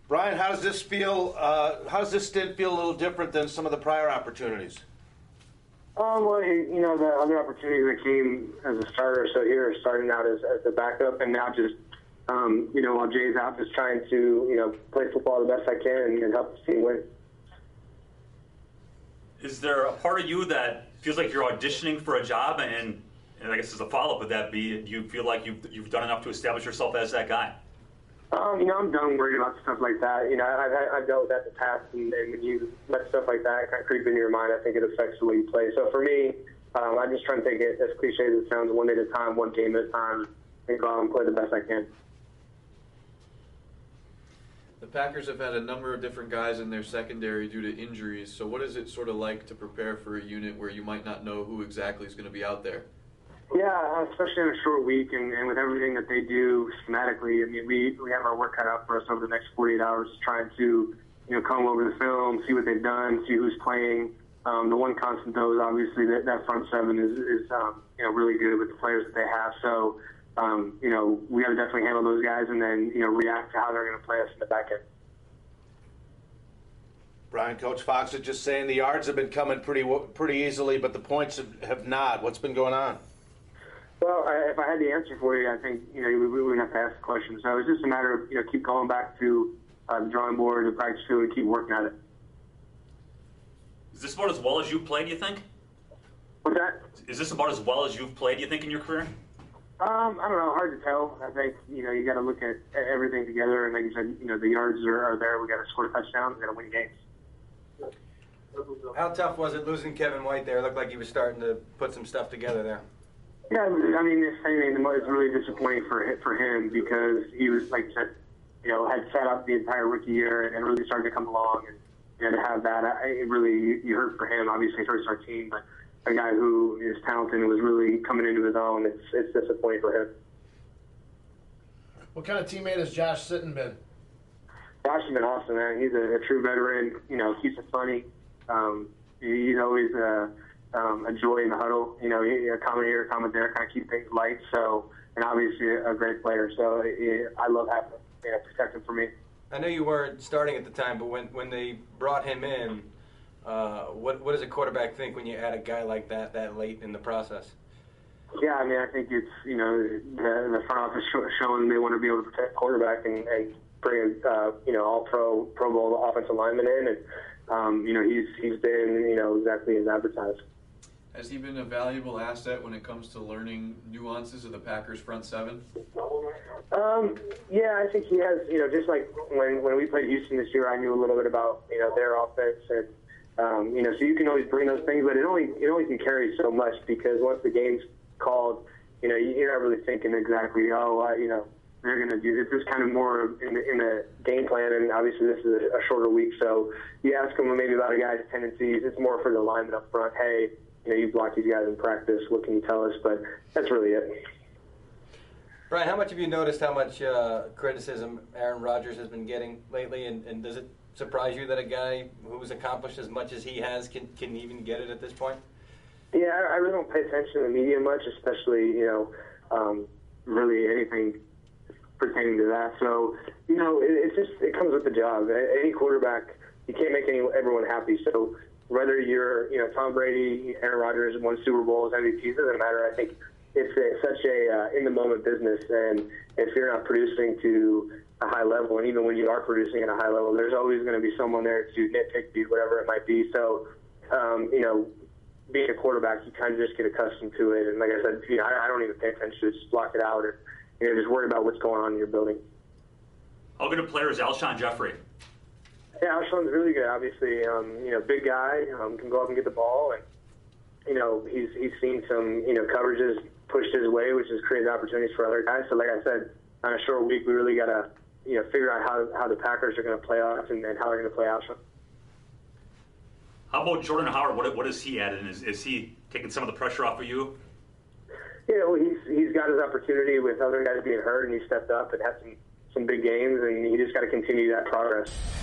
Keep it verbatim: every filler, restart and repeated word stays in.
Brian, how does this feel? Uh, how does this stint feel a little different than some of the prior opportunities? Um, well, you know, the other opportunities that came as a starter, so here starting out as, as a backup, and now just, um, you know, while Jay's out, just trying to, you know, play football the best I can and, and help the team win. Is there a part of you that feels like you're auditioning for a job, and, and I guess as a follow-up would that be, do you feel like you've, you've done enough to establish yourself as that guy? Um, you know, I'm done worrying about stuff like that. You know, I've, I've dealt with that in the past, and, and when you let stuff like that kind of creep into your mind, I think it affects the way you play. So for me, um, I'm just trying to take it, as cliche as it sounds, one day at a time, one game at a time, and go out and play the best I can. The Packers have had a number of different guys in their secondary due to injuries, so what is it sort of like to prepare for a unit where you might not know who exactly is going to be out there? Yeah, especially in a short week, and, and with everything that they do schematically. I mean, we we have our work cut out for us over the next forty-eight hours, trying to, you know, comb over the film, see what they've done, see who's playing. Um, the one constant though is obviously that that front seven is is um, you know, really good with the players that they have. So um, you know, we got to definitely handle those guys, and then, you know, react to how they're going to play us in the back end. Brian, Coach Fox is just saying the yards have been coming pretty pretty easily, but the points have, have not. What's been going on? Well, I, if I had the answer for you, I think, you know, we, we wouldn't have to ask the question. So it's just a matter of, you know, keep going back to uh, the drawing board, the practice field, and keep working at it. Is this about as well as you've played, you think? What's that? Is this about as well as you've played, you think, in your career? Um, I don't know. Hard to tell. I think, you know, you got to look at everything together. And like you said, you know, the yards are, are there. We got to score touchdowns. We got to win games. How tough was it losing Kevin White there? It looked like he was starting to put some stuff together there. Yeah, I mean, the same thing. It's really disappointing for for him because he was, like you said, you know, had set up the entire rookie year and really started to come along, and you know, to have that, it really, you hurt for him. Obviously, it hurts our team, but a guy who is talented and was really coming into his own, it's it's disappointing for him. What kind of teammate has Josh Sitton been? Josh has been awesome, man. He's a, a true veteran. You know, keeps it funny. Um, he's always uh, um, a joy in the huddle. You know, he, a comment here, a comment there, kind of keep things light. So, and obviously a great player. So it, I love having him. You know, protect him for me. I know you weren't starting at the time, but when when they brought him in, uh, what what does a quarterback think when you add a guy like that that late in the process? Yeah, I mean, I think it's, you know, the, the front office showing they want to be able to protect quarterback and, and bring a, uh, you know, all-pro, Pro Bowl offensive lineman in, and um, you know, he's he's been, you know, exactly as advertised. Has he been a valuable asset when it comes to learning nuances of the Packers front seven? Um, yeah, I think he has. You know, just like when when we played Houston this year, I knew a little bit about, you know, their offense, and um, you know, so you can always bring those things, but it only it only can carry so much because once the game's called, you know, you're not really thinking exactly, oh, uh, you know, they're going to do this. It's kind of more in the, in the game plan, and obviously this is a, a shorter week, so you ask them maybe about a guy's tendencies. It's more for the lineman up front. Hey, you know, you blocked these guys in practice. What can you tell us? But that's really it. Brian, how much have you noticed how much uh, criticism Aaron Rodgers has been getting lately, and, and does it surprise you that a guy who's accomplished as much as he has can, can even get it at this point? Yeah, I really don't pay attention to the media much, especially, you know, um, really anything pertaining to that. So, you know, it, it's just, it comes with the job. Any quarterback, you can't make any, everyone happy. So whether you're, you know, Tom Brady, Aaron Rodgers won Super Bowls, M V Ps, doesn't matter. I think it's a, such a uh, in-the-moment business, and if you're not producing to a high level, and even when you are producing at a high level, there's always going to be someone there to nitpick you, whatever it might be. So, um, you know, being a quarterback, you kind of just get accustomed to it. And like I said, you know, I, I don't even pay attention to it, just block it out, or, you know, just worry about what's going on in your building. How good a player is Alshon Jeffrey? Yeah, Alshon's really good, obviously. Um, you know, big guy, um, can go up and get the ball, and, you know, he's he's seen some, you know, coverages pushed his way, which has created opportunities for other guys. So like I said, on a short week, we really got to, you know, figure out how, how the Packers are going to play us and, and how they're going to play Alshon. How about Jordan Howard? What what is he adding? Is is he taking some of the pressure off of you? Yeah, well, he's he's got his opportunity with other guys being hurt, and he stepped up and had some some big games, and he just got to continue that progress.